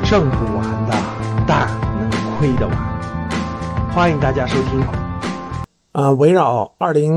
挣不完的但能亏得完。欢迎大家收听。围绕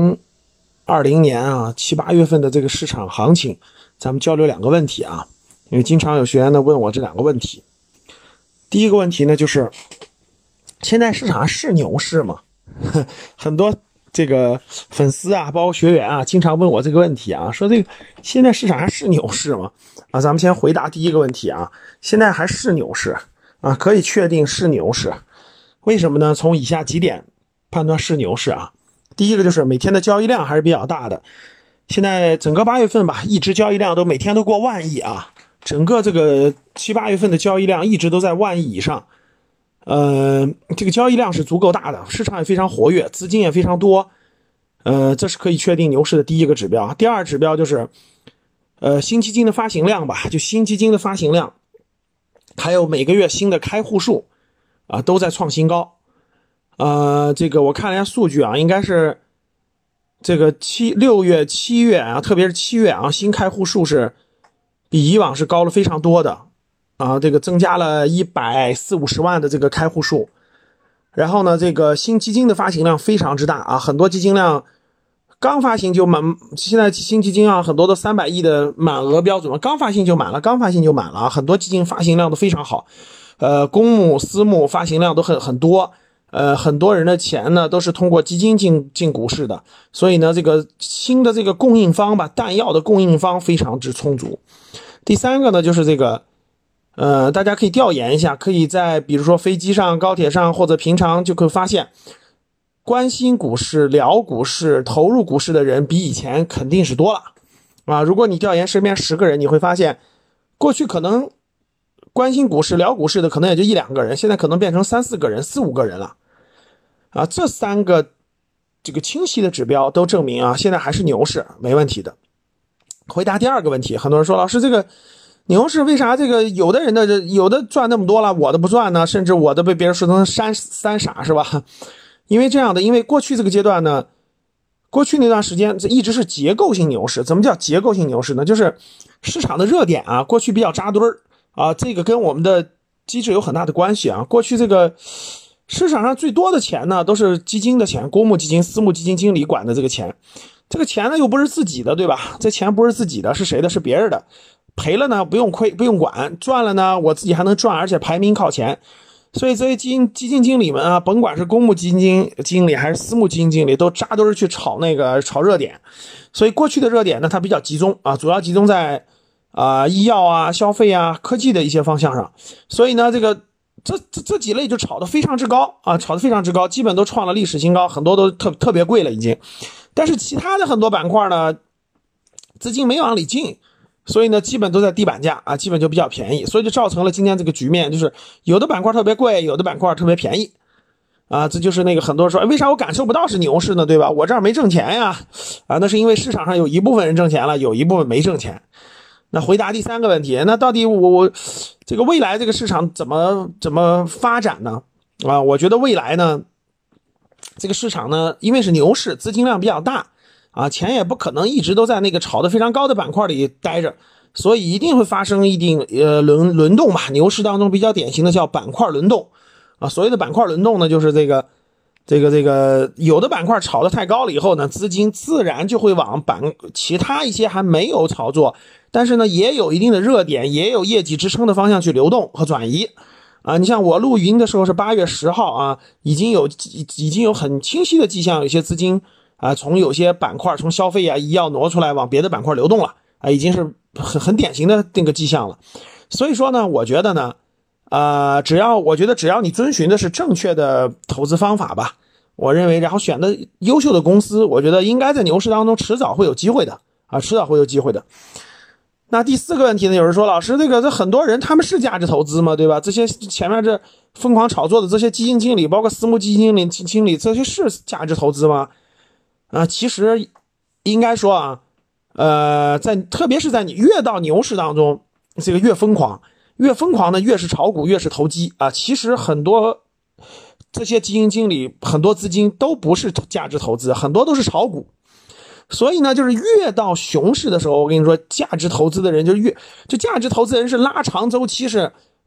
2020年7、8月份的这个市场行情，咱们交流两个问题啊，因为经常有学员呢问我这两个问题。第一个问题呢，就是现在市场是牛市吗？很多这个粉丝啊，包括学员啊，经常问我这个问题啊，说这个现在市场还是牛市吗？咱们先回答第一个问题啊，现在还是牛市啊，可以确定是牛市。为什么呢？从以下几点判断是牛市啊。第一个就是每天的交易量还是比较大的，现在整个8月份吧，一直交易量都每天都过万亿啊，整个这个7、8月份的交易量一直都在万亿以上。这个交易量是足够大的，市场也非常活跃，资金也非常多，这是可以确定牛市的第一个指标。第二指标就是新基金的发行量吧，就新基金的发行量，还有每个月新的开户数啊，都在创新高。这个我看了一下数据啊，应该是这个6月、7月啊，特别是7月啊，新开户数是比以往是高了非常多的啊，这个增加了140、50万的这个开户数。然后呢，这个新基金的发行量非常之大啊，很多基金量刚发行就满，现在新基金啊，很多都300亿的满额标准，刚发行就满了啊，很多基金发行量都非常好，公募、私募发行量都很多。很多人的钱呢都是通过基金进股市的，所以呢，这个新的这个供应方吧，弹药的供应方非常之充足。第三个呢，就是这个大家可以调研一下，可以在比如说飞机上、高铁上或者平常就可以发现，关心股市、聊股市、投入股市的人比以前肯定是多了啊。如果你调研身边10个人，你会发现过去可能关心股市、聊股市的可能也就1、2个人，现在可能变成3、4个人、4、5个人了啊。这3个这个清晰的指标都证明啊，现在还是牛市，没问题的。回答第二个问题，很多人说老师，这个牛市为啥这个有的赚那么多了，我的不赚呢？甚至我的被别人说成三傻是吧？因为这样的，因为过去这个阶段呢，过去那段时间这一直是结构性牛市。怎么叫结构性牛市呢？就是市场的热点啊，过去比较扎堆儿啊，这个跟我们的机制有很大的关系啊。过去这个市场上最多的钱呢，都是基金的钱，公募基金、私募基金经理管的这个钱。这个钱呢又不是自己的，对吧？这钱不是自己的，是谁的？是别人的。赔了呢不用亏，不用管；赚了呢我自己还能赚，而且排名靠前。所以这些基金经理们啊，甭管是公募基金经理还是私募基金经理，都扎堆儿去炒热点。所以过去的热点呢，它比较集中啊，主要集中在医药啊、消费啊、科技的一些方向上。所以呢，这几类就炒得非常之高啊，基本都创了历史新高，很多都特别贵了已经。但是其他的很多板块呢，资金没往里进，所以呢基本都在地板价啊，基本就比较便宜，所以就造成了今天这个局面，就是有的板块特别贵，有的板块特别便宜啊。这就是那个很多人说，为啥我感受不到是牛市呢？对吧？我这儿没挣钱呀啊，那是因为市场上有一部分人挣钱了，有一部分没挣钱。那回答第三个问题，那到底我这个未来这个市场怎么发展呢？啊，我觉得未来呢，这个市场呢，因为是牛市，资金量比较大啊，钱也不可能一直都在那个炒得非常高的板块里待着，所以一定会发生一定轮动吧。牛市当中比较典型的叫板块轮动啊。所谓的板块轮动呢，就是这个有的板块炒得太高了以后呢，资金自然就会往其他一些还没有炒作，但是呢也有一定的热点，也有业绩支撑的方向去流动和转移啊。你像我录音的时候是8月10号啊，已经有很清晰的迹象，有些资金啊从有些板块，从消费啊、医药挪出来往别的板块流动了啊，已经是很典型的那个迹象了。所以说呢，我觉得呢只要你遵循的是正确的投资方法吧，我认为然后选的优秀的公司，我觉得应该在牛市当中迟早会有机会的啊，迟早会有机会的。那第四个问题呢，有人说老师，这很多人他们是价值投资吗？对吧？这些前面这疯狂炒作的这些基金经理，包括私募基金经理，这些是价值投资吗？其实应该说啊，特别是在你越到牛市当中，这个越疯狂呢，越是炒股，越是投机啊。其实很多这些基金经理，很多资金都不是价值投资，很多都是炒股。所以呢，就是越到熊市的时候，我跟你说，价值投资的人就价值投资人是拉长周期，是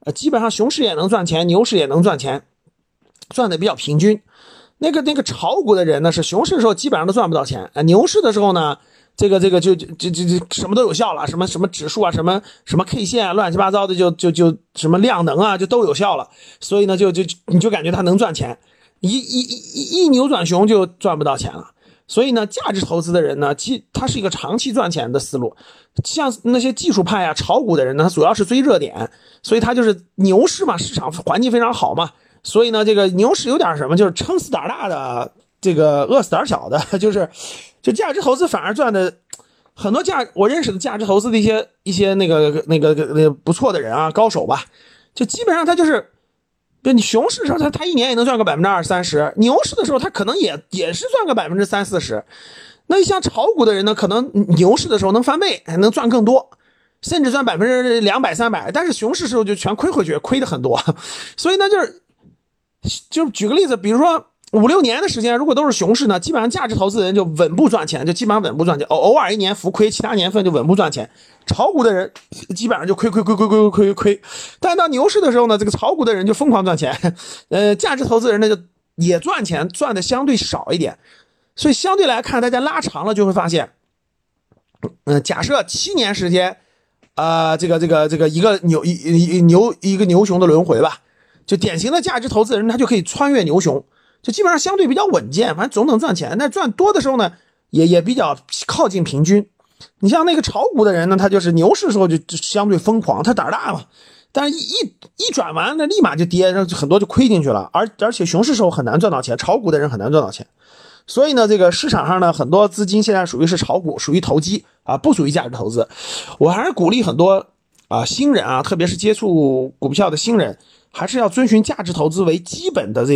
基本上熊市也能赚钱，牛市也能赚钱，赚的比较平均。那个炒股的人呢，是熊市的时候基本上都赚不到钱，牛市的时候呢，这个就什么都有效了，什么指数啊，什么 K 线啊，乱七八糟的就什么量能啊，就都有效了。所以呢，你就感觉它能赚钱，一扭转熊就赚不到钱了。所以呢，价值投资的人呢，它是一个长期赚钱的思路。像那些技术派啊、炒股的人呢，他主要是追热点，所以他就是牛市嘛，市场环境非常好嘛。所以呢，这个牛市有点什么，就是撑死胆大的，这个饿死胆小的，就价值投资反而赚的很多我认识的价值投资的一些那个不错的人啊，高手吧，就基本上他就是你熊市的时候他一年也能赚个20%-30%，牛市的时候他可能也是赚个30%-40%。那像炒股的人呢，可能牛市的时候能翻倍，还能赚更多，甚至赚200%-300%，但是熊市的时候就全亏回去，亏的很多。所以呢，就是举个例子，比如说5-6年的时间，如果都是熊市呢，基本上价值投资人就稳步赚钱，就基本上稳步赚钱，偶尔一年浮亏，其他年份就稳步赚钱。炒股的人基本上就亏，但到牛市的时候呢，这个炒股的人就疯狂赚钱，价值投资人呢就也赚钱，赚的相对少一点。所以相对来看，大家拉长了就会发现，假设7年时间，这个一个牛熊的轮回吧，就典型的价值投资人他就可以穿越牛熊，就基本上相对比较稳健，反正总能赚钱。但赚多的时候呢，也比较靠近平均。你像那个炒股的人呢，他就是牛市的时候就相对疯狂，他胆大嘛，但是一转完那立马就跌，很多就亏进去了。而且熊市时候很难赚到钱，炒股的人很难赚到钱。所以呢，这个市场上呢，很多资金现在属于是炒股，属于投机啊，不属于价值投资。我还是鼓励很多新人啊，特别是接触股票的新人，还是要遵循价值投资为基本的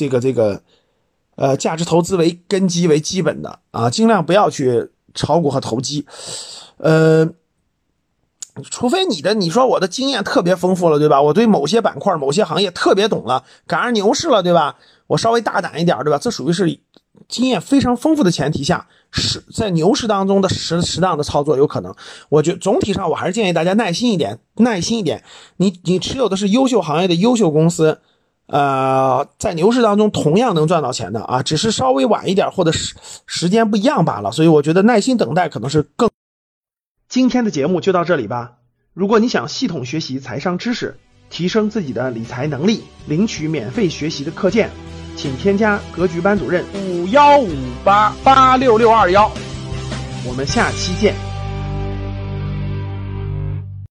价值投资为根基为基本的啊，尽量不要去炒股和投机。除非你说我的经验特别丰富了，对吧？我对某些板块、某些行业特别懂了，赶上牛市了，对吧？我稍微大胆一点，对吧？这属于是经验非常丰富的前提下，是在牛市当中的适当的操作有可能。我觉得总体上我还是建议大家耐心一点。你持有的是优秀行业的优秀公司，在牛市当中同样能赚到钱的啊，只是稍微晚一点或者时间不一样罢了。所以我觉得耐心等待可能是更。今天的节目就到这里吧。如果你想系统学习财商知识，提升自己的理财能力，领取免费学习的课件，请添加格局班主任5158866221。我们下期见。